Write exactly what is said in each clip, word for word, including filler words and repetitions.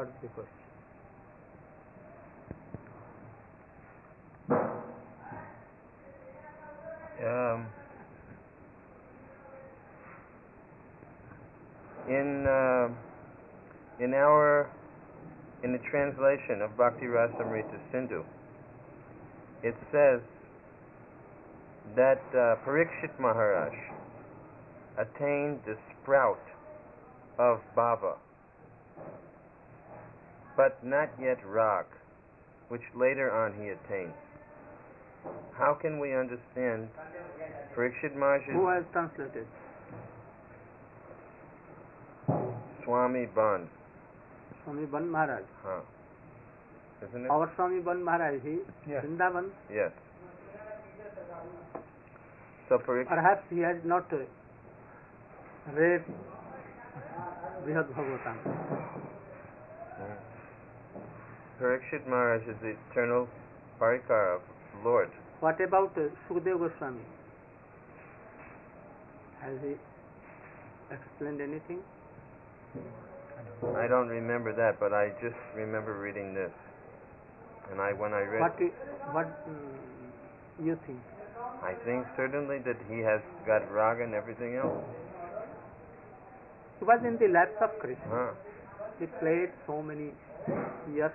What is the question? Um, in uh, in our in the translation of Bhakti Rasamrita Sindhu, it says that uh, Parikshit Maharaj attained the sprout of bhava, but not yet rag, which later on he attains. How can we understand Parikshit Maharaj? Who has translated? Swami Ban. Swami Ban Maharaj. Huh. Isn't it? Our Swami Ban Maharaj, he Yes. Vrindavan. Yes. So Parikshit, Perhaps he has not uh, read Brihad Bhagavatam. Hmm. Parikshit Maharaj is the eternal parikara of the Lord. What about uh, Sukadeva Goswami? Has he explained anything? I don't remember that, but I just remember reading this. And I, when I read, What you, what um, you think? I think certainly that he has got raga and everything else. He was in the laps of Krishna. Huh. He played so many years.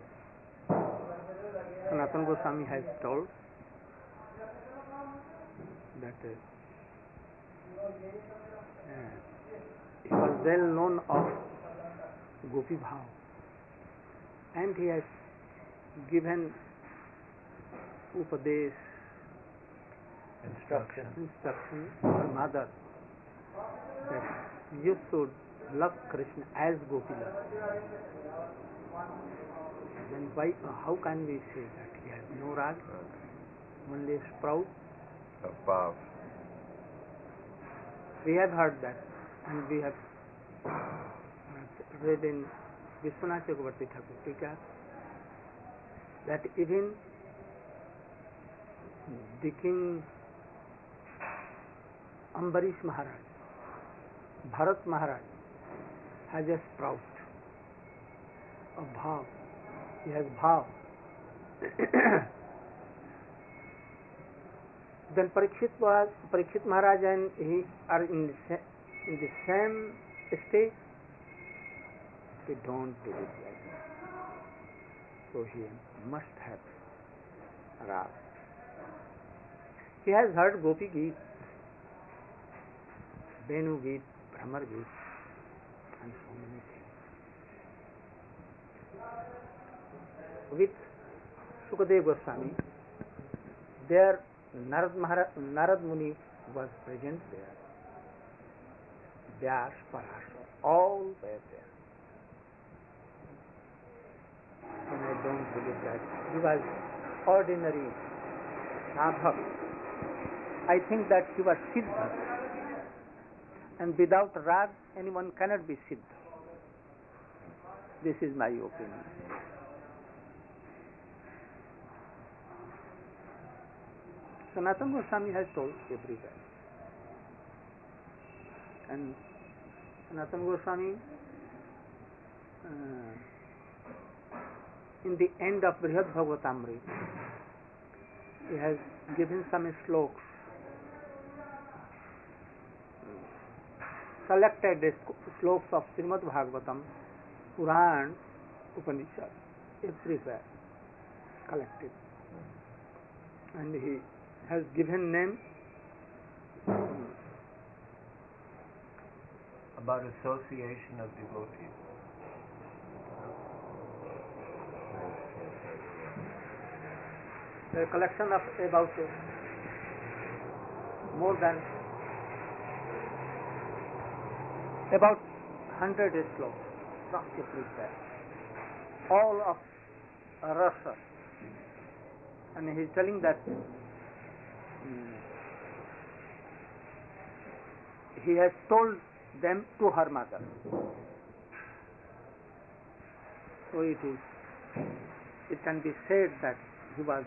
Sanatana Goswami has told that uh, uh, he was well known of Gopi Bhav, and he has given Upadesh, Instruction. instruction to her mother that you should love Krishna as Gopi loves. Then why, uh, how can we say that he has no rag, only a sprout? Of bhav. We have heard that, and we have uh, read in Vishwanath Chakravarti Thakur Tika that even the king Ambarish Maharaj, Bharat Maharaj, has a sprout of bhav. He has bhav. Then Parikshit was Parikshit Maharaj and he are in the, sa- in the same stage. We don't do it like that. So he must have rag. He has heard Gopi Geet, Venu Geet, Brahmar Geet, and so many things. With Sukadeva Goswami, there Narad, Maharaj, Narad Muni was present there. Vyas, Parashar, all were there. And I don't believe that he was ordinary sadhak. I think that he was siddha. And without rag, anyone cannot be siddha. This is my opinion. Sanatana Goswami has told everywhere. And Sanatana Goswami, uh, in the end of Brihad Bhagavatamrita, he has given some slokas, selected slokas of Srimad Bhagavatam, Puran, Upanishad, everywhere collected. And he has given name About association of devotees. a collection of about uh, more than about hundred slokas from everywhere, all of rasa. And he is telling that um, he has told them to her mother. So it is, it can be said that he was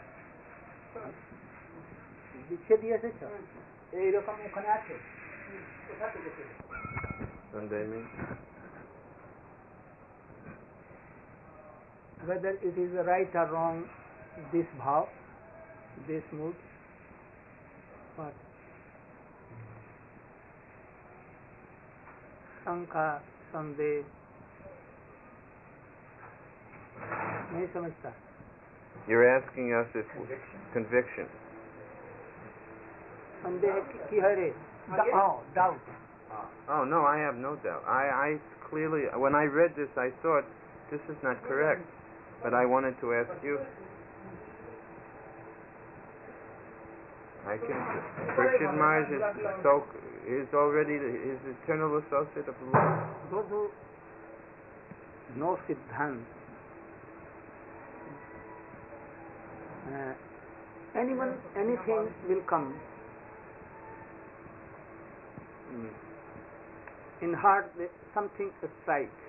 লিখে দিয়েছে এইরকম ওখানে আছে Sunday means? whether it is right or wrong, this bhav, this mood, but शंका संदेह नहीं समझता. You're asking us if conviction. संदेह की है रे. Oh, doubt. Oh no, I have no doubt. I, I clearly, when I read this, I thought this is not correct, but I wanted to ask you. I can. Parikshit Maharaj is so is already the, is eternal associate of the Lord. Those who know Siddhanta, uh, anyone, anything will come. Mm. In heart, something strikes.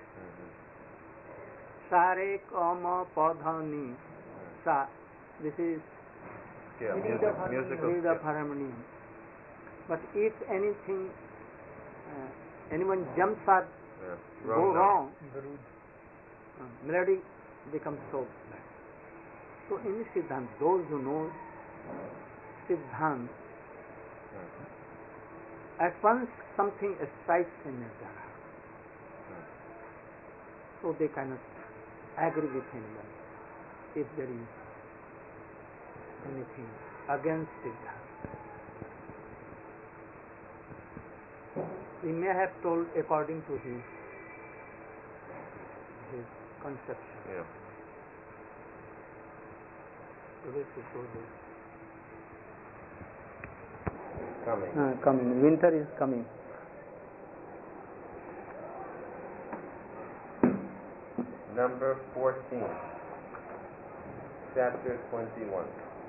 Sare kama padhani sa. This is Yeah, music, musical read of scale. harmony. But if anything, uh, anyone jumps up, Yeah, go wrong note. wrong, uh, melody becomes so bad. So in Siddhanta, those who know Siddhanta, at once something strikes in their heart. So they cannot agree with anyone if there is anything against Siddhanta. He may have told according to his his conception. Yeah. So this is so this. Coming. Uh, coming. Winter is coming. Number fourteen. Chapter twenty-one.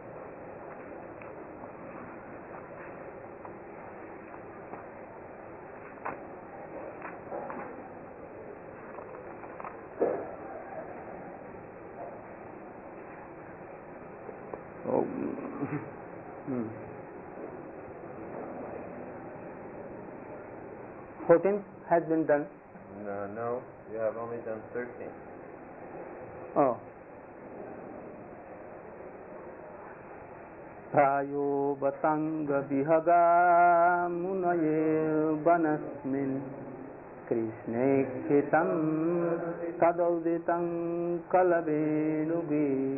Oh. hmm. fourteen has been done. No, no, you have only done thirteen. Oh. Prayo batanga vihaga munaye vanasmin Krishne khitam kadauditam kalavenubi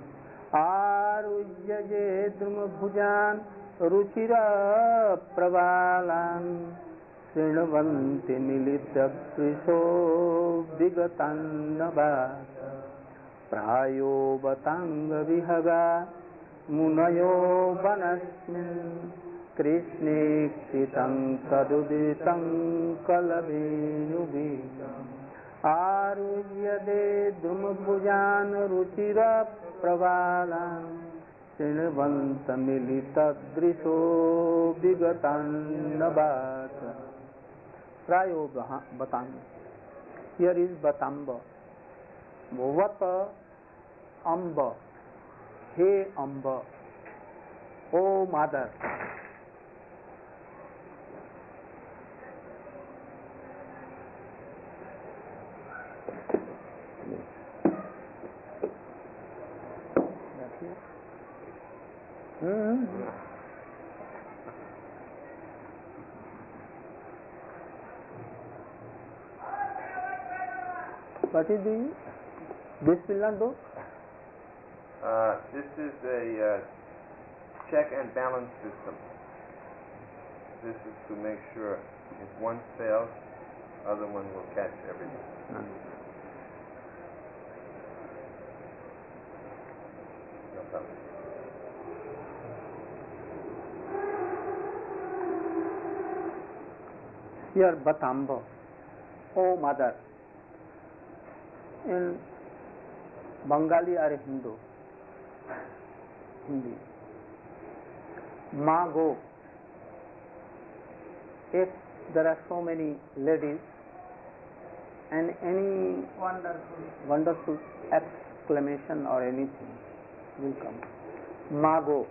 Arujyaje druma bhujan ruchira pravalan Srinvanti milita prisho vigatannava Prayo batanga vihaga munayo vanasmin Krishne ksitam kaduditam kalavenubi Aruhyade drumabhujan ruchira pravalam Srinvanta milita drisho vigatannavat Prayo batanga. Here is batamba. Vata amba. He amba. O mother. Hmm. What is the this will not do? Uh, this is a uh, check and balance system. This is to make sure if one fails, other one will catch everything. Hmm. No problem. Here Batamba, O mother. In Bengali or Hindu, Hindi. Ma go. If there are so many ladies and any wonderful, wonderful exclamation or anything will come. Ma go.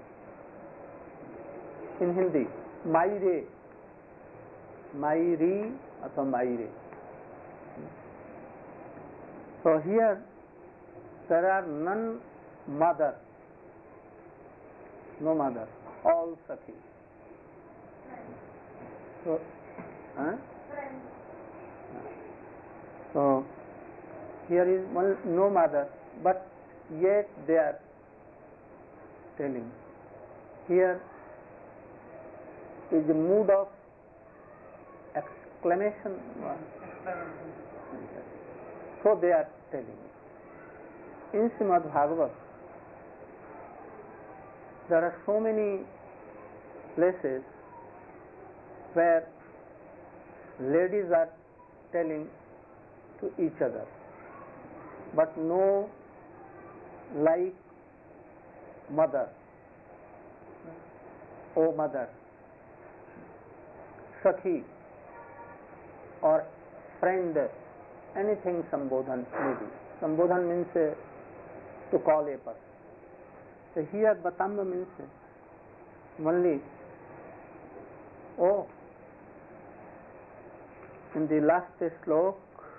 In Hindi, Maire. Mairi or Maire. So here there are none mother, no mother, all Sakhi. So, huh? So, here is one, no mother, but yet they are telling. Here is a mood of exclamation. So they are telling. In Srimad Bhagavat, there are so many places where ladies are telling to each other, but no like mother, O mother, Sakhi or friend, anything Sambodhan maybe. Sambodhan means uh, to call a person. So here Batamba means uh, only, oh, in the last slok,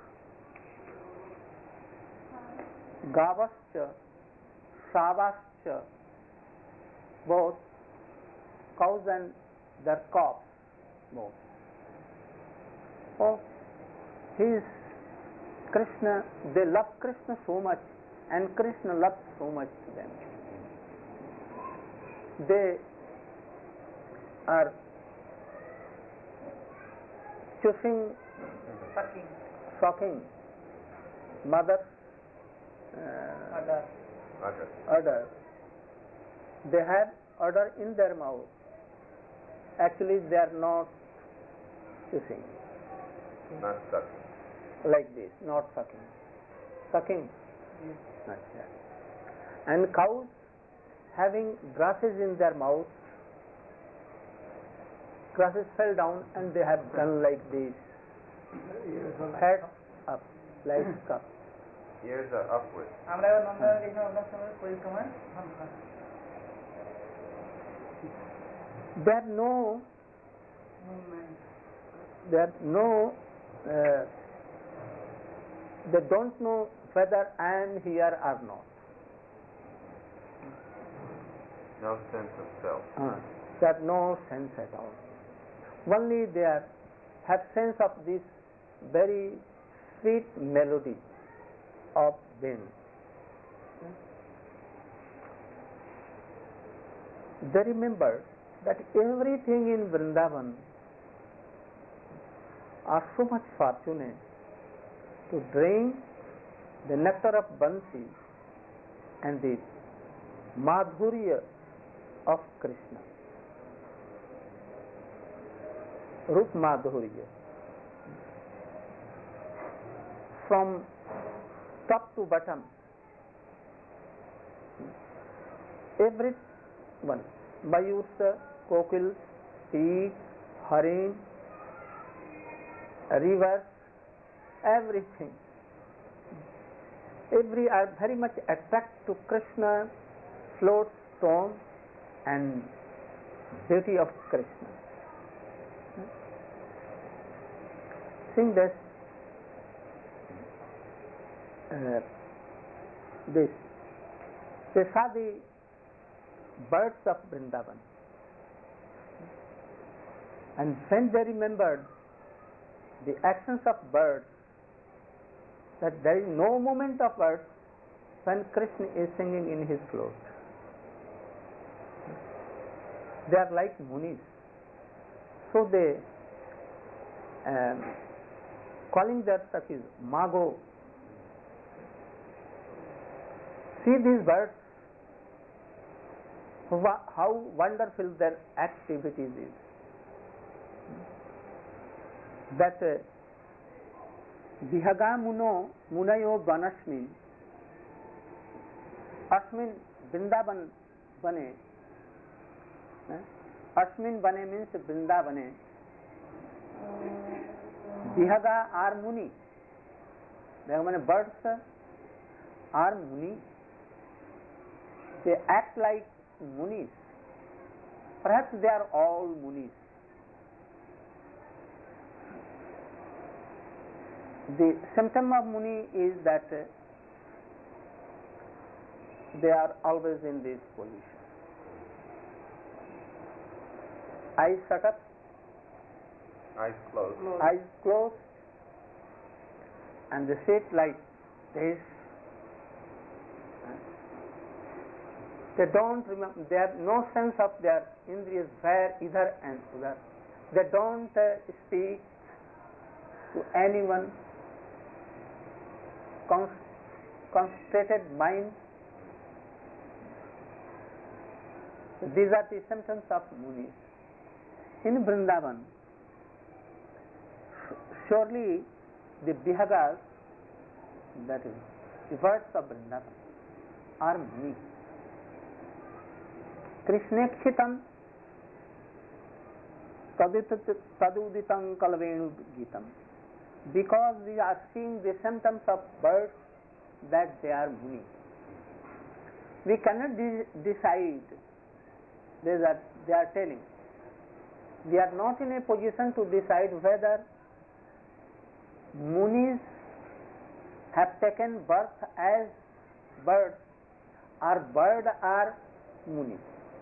Gavascha, Savascha, both cows and their calves, both. Oh, he is Krishna, they love Krishna so much, and Krishna loves so much them. They are choosing, Sucking. sucking mother's uh, Udder. Udder. udder. They have udder in their mouth. Actually, they are not choosing. Not sucking. Like this, not sucking. Sucking, Yes. not that. And cows having grasses in their mouth, grasses fell down and they have done like this. Head up, like cup. Ears are upward. আমরা এবার নন্দনে দেখলাম আপনার সঙ্গে পরিক্রমায় ভাবনা There no, movement. there no, uh, they don't know whether I am here or not. No sense of self. Uh, they have no sense at all. Only they are, have sense of this very sweet melody of them. They remember that everything in Vrindavan are so much fortunate to drink the nectar of Bansi and the Madhurya of Krishna. Rup Madhurya. From top to bottom, everyone, Mayurs, Kokils, Peak, Harin, rivers, everything. Every are very much attracted to Krishna, float, stone, and beauty of Krishna. Sing this. Uh, this. They saw the birds of Vrindavan, and when they remembered the actions of birds, that there is no moment of birds when Krishna is singing in his float. They are like munis, so they um, calling their Sakhis Mago. See these birds, how wonderful their activities is. That uh, Vihaga Muno Munayo Banashmin Ashmin Vrindavan Bane. Ashmin Bane means Vrindavane. Vihaga are Muni. Vihaga birds are Muni. They act like Munis. Perhaps they are all Munis. The symptom of Muni is that uh, they are always in this position. Eyes shut up, Eyes closed. Close. eyes closed, and they sit like this. They don't remember, they have no sense of their indriyas where, either and other. They don't uh, speak to anyone. Con- concentrated mind. These are the symptoms of Munis. In Vrindavan, surely the Bihagas, that is, the words of Vrindavan, are many. Krishnekhitam taduditam kalvenu gitam. Because we are seeing the symptoms of birds that they are Muni. We cannot de- decide, they are, they are telling. We are not in a position to decide whether Munis have taken birth as birds or bird are Muni.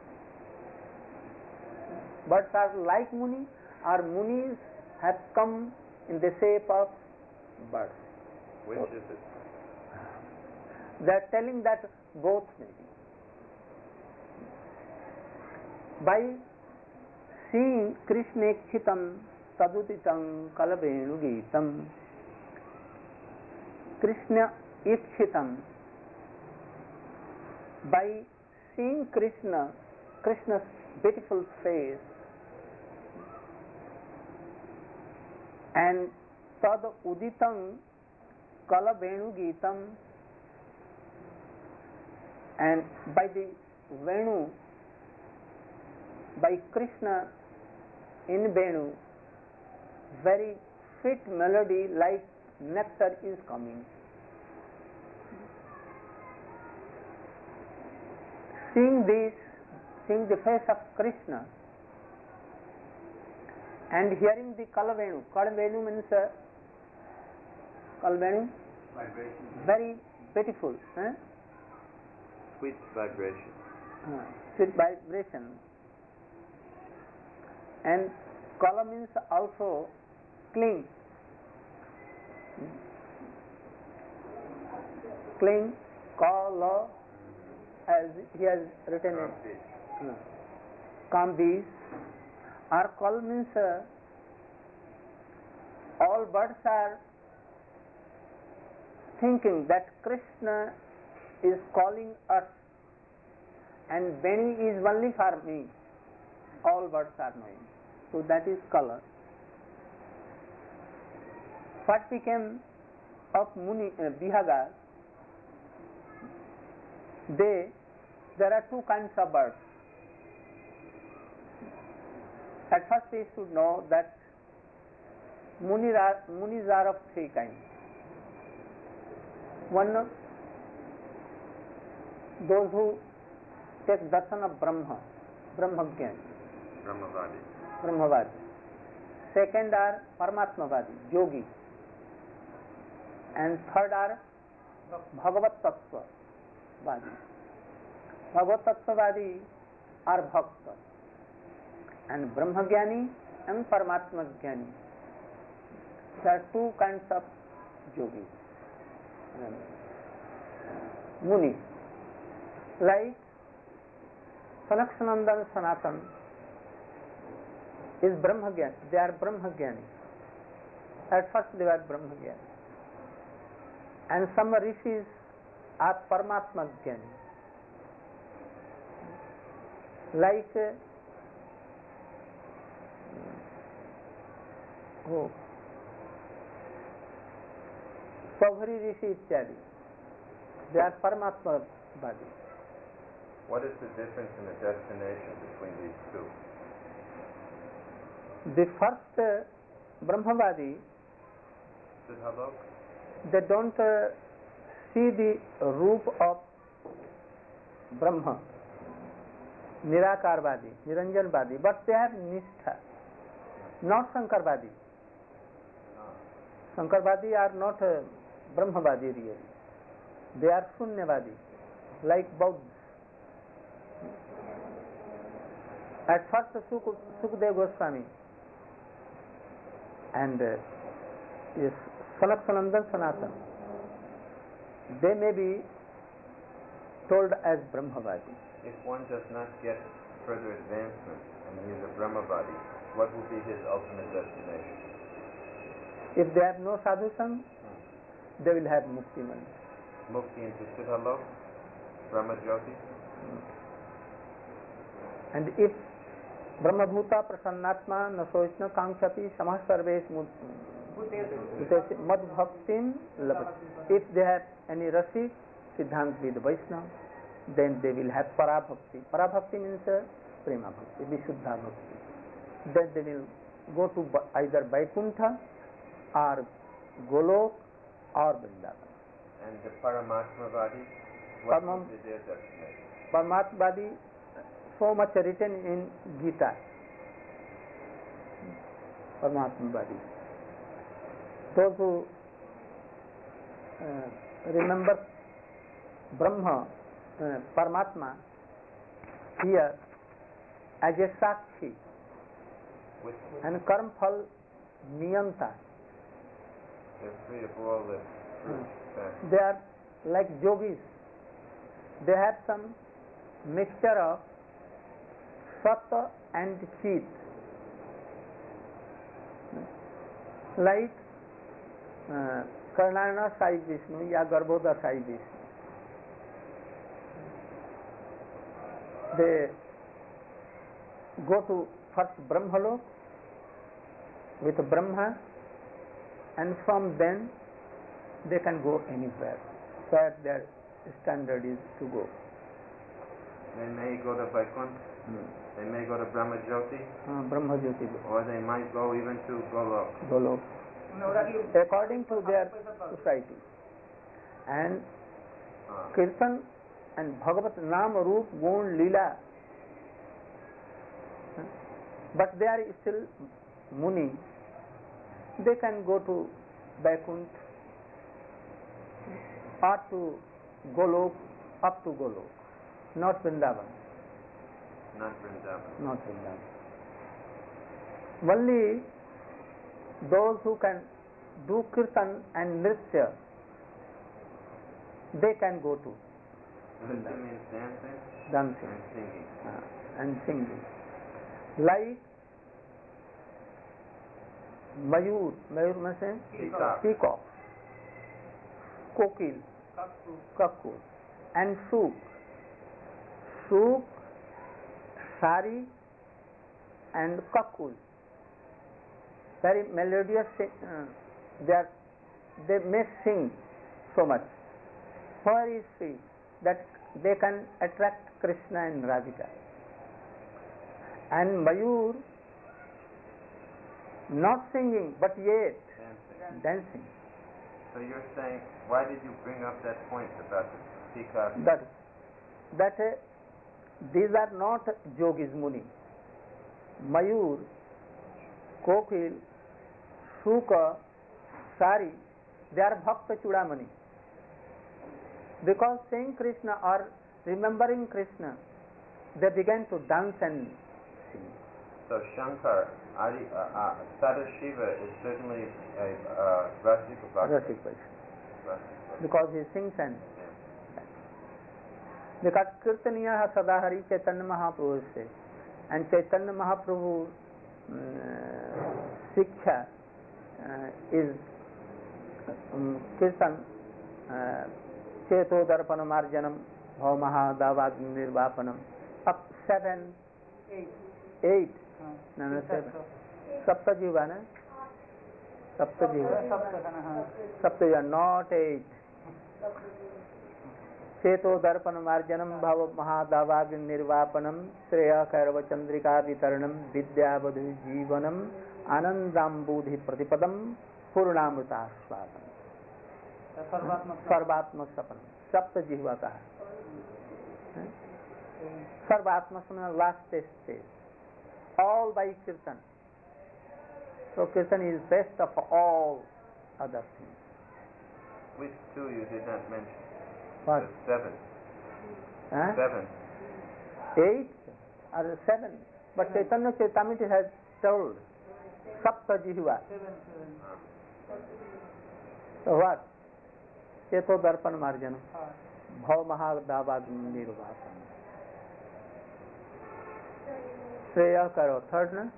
Birds are like Muni or Munis have come in the shape of birds. Which is it? They are telling that both may be. By seeing Krishna Chitam Taduditam Kalavenu Gitam, Krishna Ikshitam, by seeing Krishna, Krishna's beautiful face, and Tad Uditam Kalavenu Gitam, and by the Venu, by Krishna in Venu, very sweet melody like nectar is coming. Seeing this, seeing the face of Krishna and hearing the Kalavenu, Kalavenu means uh, Kalavenu, Vibration. very beautiful, eh? Sweet vibration. Uh, sweet vibration. And Kala means also cling. Cling, Kala, as he has written it. Uh, Kambis. Or Kal means uh, all birds are thinking that Krishna is calling us and Beni is only for me. All birds are knowing. So that is color. What became of Muni, uh, Bihagas? They, there are two kinds of birds. At first we should know that Munis are, Munis are of three kinds. One, those who take darshan of Brahma, Brahmagyan, Brahmavadi. Brahmavadi. Second are Paramatmavadi, Yogi. And third are Bhagavat Tattva Vadi. Bhagavat Tattva Vadi are Bhakta. And Brahmagyani and Paramatmagyani. There are two kinds of yogis. Muni. Like Sanaksanandan Sanatan is Brahmagyani. They are Brahmagyani. At first they were Brahmagyani. And some rishis are Paramatmagyani. Like oh, Pabhari Rishi Ityadi. They are Paramatma body. What is the difference in the destination between these two? The first uh, Brahmavadi, Siddhalok? they don't uh, see the roop of Brahma, Nirakarvadi, Niranjanvadi, but they have Nishtha, not Sankarvadi. Sankarvadi are not uh, Brahmavadi really. They are Shunyavadi. like Buddha. At first, Suk Sukadeva Goswami and uh, yes, Sanat Sanandan Sanatan, they may be told as Brahmavadi. If one does not get further advancement and he is a Brahmavadi, what will be his ultimate destination? If they have no sadhu sang, they will have mukti man. Mukti into Siddhalok, Brahma Jyoti. And if Brahmabhuta Prasannatma Nasoishna Kankshati Samah Sarvesh Mad Bhaktim Labhat. If they have any Rasi, Siddhant Vid Vaishnava, then they will have Parabhakti. Parabhakti means uh, Prema Bhakti, Vishuddha Bhakti. Then they will go to either Vaikuntha or Golok or Vrindavan. And the Paramatmavadi, what Param- will be their destination? Paramatmavadi, so much written in Gita. Paramatmavadi. Those who uh, remember Brahma, uh, Paramatma, here as a Sakshi With and Karm Phal Niyanta. they're free of all the fruits. They are like yogis. They have some mixture of Sattva and Chit. Like uh, Karnayana Sai Vishnu या Garbhoda Sai Vishnu. They go to first Brahmalok with Brahma, and from then they can go anywhere where their standard is to go. They may go to Vaikuntha, Hmm. they may go to Brahma Jyoti, Uh, Brahma Jyoti or they might go even to Golok. Golok, according to their society. And Uh, Kirtan and Bhagavat Nam Roop Gun Leela, but they are still Muni. They can go to Vaikuntha or to Golok, up to Golok, not Vrindavan, not Vrindavan. not Vrindavan. Only those who can do Kirtan and Nritya, they can go to Nritya means dancing dancing and singing. uh, and singing. Like Mayur, Mayur means Peacock. peacock, Kokil, Kakku, and Suk. Suk, Sari, and Kakul. Very melodious. Uh, they are, they may sing so much. Where is she? That they can attract Krishna and Radhika. And Mayur, not singing but yet Dancing. dancing. So you're saying, why did you bring up that point about the peacock? That that uh, these are not yogis muni. Mayur, Kokil, Suka, Sari, they are Bhakta Chudamani. Because saying Krishna or remembering Krishna, they began to dance and sing. So Shankar, Adi, uh, uh, Sadashiva is certainly a uh, Rasika Bhakta. Rasik Vaishnava. Rasika. Because he sings and Yeah. because Kirtaniya Sadahari Chaitanya Mahaprabhu se, and Chaitanya Mahaprabhu uh, Siksha uh, is um, Kirtan uh, Cheto Darpana Marjanam Bhav Mahadavad Nirvapanam up seven, Eight. eight, हाँ. no, no, seven. Sapta Jiva, na? Sapta Jiva. सप्तकन, हाँ. Sapta Jiva, not eight. चेतो दर्पण मार्जनम भव महादावाग्नि निर्वापनम श्रेय कैरव चंद्रिका वितरणम विद्यावधि जीवनम आनंदाम्बुधि प्रतिपदम पूर्णामृतास्वादम सर्वात्मक सर्वात्मक सपन सप्त जिह्वा का है सर्वात्मक सपन last stage all by kirtan so kirtan is best of all other things. Which two you did not mention? What? The seven. Huh? Seven. Eight or seven. But Chaitanya Charitamrita has told Sapta Jihva. Seven, seven. So what? Cheto Darpan Marjanam. हाँ. Bhav Mahadavad Nirvasan. Shreya Karo. Third, na?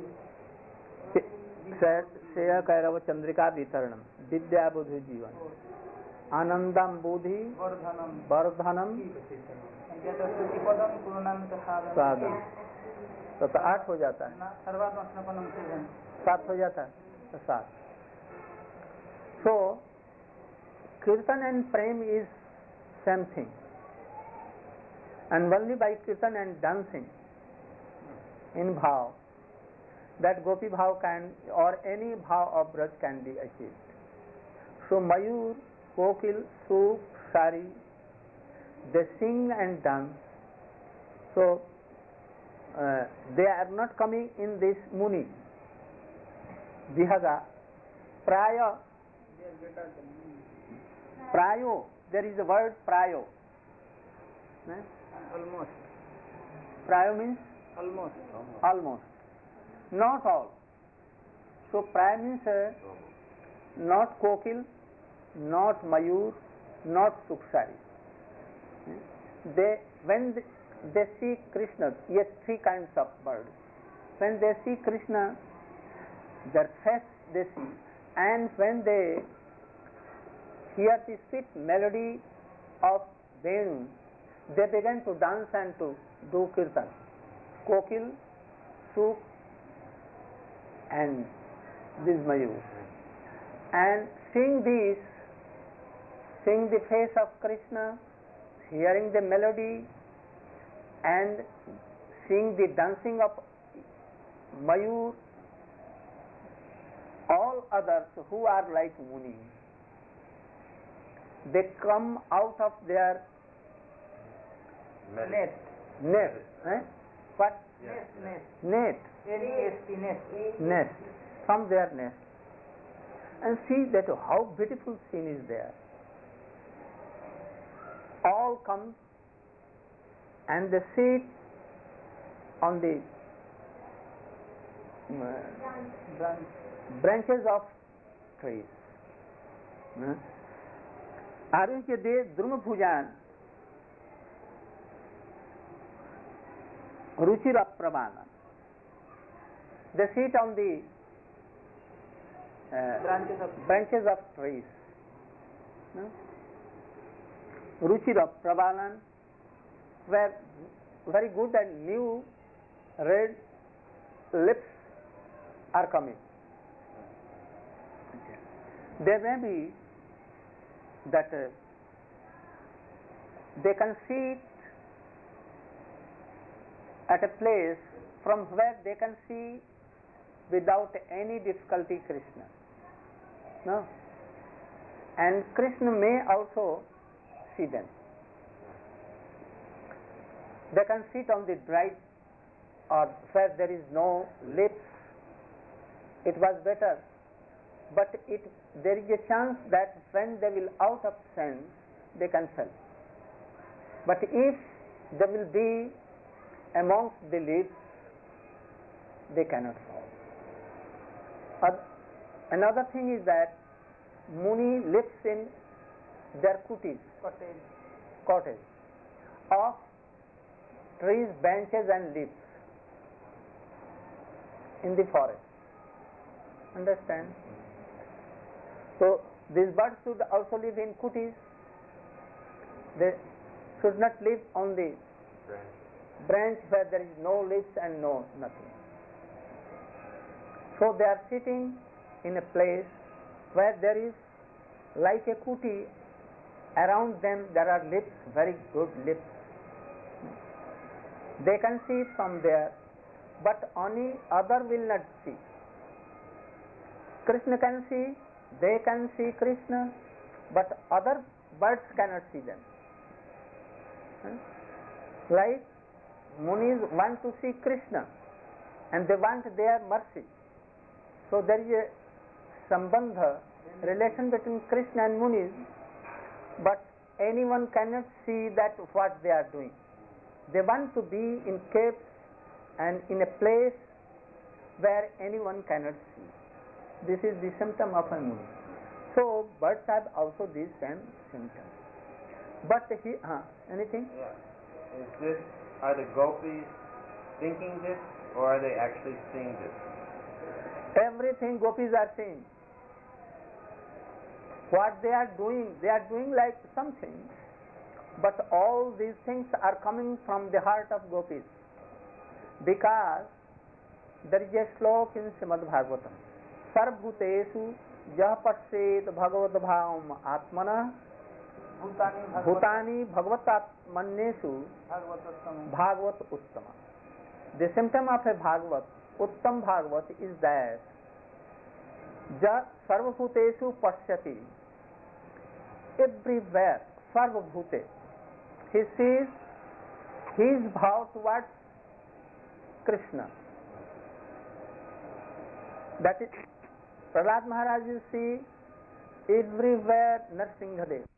Shreya Karo Chandrika Vitaranam. Vidya Buddhi Jivan. Anandam Buddhi Vardhanam. Vardhanam And get a Sutipadam Purnamita Sadam. Sadam. तो तो आठ हो जाता है, सर्वात्मा स्नपनम seven. सात हो जाता है, तो सात. So kirtan and prem is same thing, and only by kirtan and dancing in bhav that gopi bhav can or any bhav of braj can be achieved. So Mayur, Kokil, Suk, Sari, they sing and dance. So uh, they are not coming in this muni vihaga praya. Prayo, there is a word prayo. Eh? Almost. Prayo means Almost. almost, not all. So prayo means uh, not kokil, not mayur, not suksari. They when they, they see Krishna, yes, three kinds of birds. When they see Krishna, their face they see, and when they hear the sweet melody of Venu, they begin to dance and to do kirtan. Kokil, Suk, and this Mayur. And seeing this, seeing the face of Krishna, hearing the melody, and seeing the dancing of Mayur, all others who are like Muni, they come out of their Net. nest. Eh? What? Nest. Nest. Net. N E S T. Nest. Nest. From their nest. And see that how beautiful scene is there. All come and they sit on the uh, Branch. branches of trees. Hmm? आरुह्य दे द्रुम भुजान Ruchir अप्रमाण. They sit on the uh, Branches of branches of trees. No? Ruchira Pravalan, where very good and new red lips are coming. There may be that uh, they can sit at a place from where they can see without any difficulty Krishna. No? And Krishna may also see them. They can sit on the bright or where there is no lips. It was better, but it there is a chance that when they will out of sense, they can fall. But if they will be amongst the lips, they cannot fall. Another thing is that Muni lives in their kutis, cottage. cottage, of trees, branches and leaves in the forest. Understand? So these birds should also live in kutis. They should not live on the branch where there is no leaves and no nothing. So they are sitting in a place where there is like a kuti. Around them there are lips, very good lips. They can see from there, but only other will not see. Krishna can see, they can see Krishna, but other birds cannot see them. Like Munis want to see Krishna and they want their mercy. So there is a sambandha, relation between Krishna and Munis, but anyone cannot see that what they are doing. They want to be in caves and in a place where anyone cannot see. This is the symptom of a moon. So birds have also these same symptoms. But he, uh, anything? Yeah. Is this, are the gopis thinking this, or are they actually seeing this? Everything gopis are saying. What they are doing, they are doing like something, but all these things are coming from the heart of gopis. Because there is a slok in Srimad Bhagavatam. Sarvbhuteshu jah pashet bhagavad bhavam atmana bhutani bhagavatatmaneshu bhagavat uttama. The symptom of a Bhagavat, Uttam Bhagavat, is that ja sarvabhuteshu pashyati, everywhere, sarvabhute, he sees his bhav towards Krishna. That is, Prahlad Maharaj, you see everywhere Narsimhadev.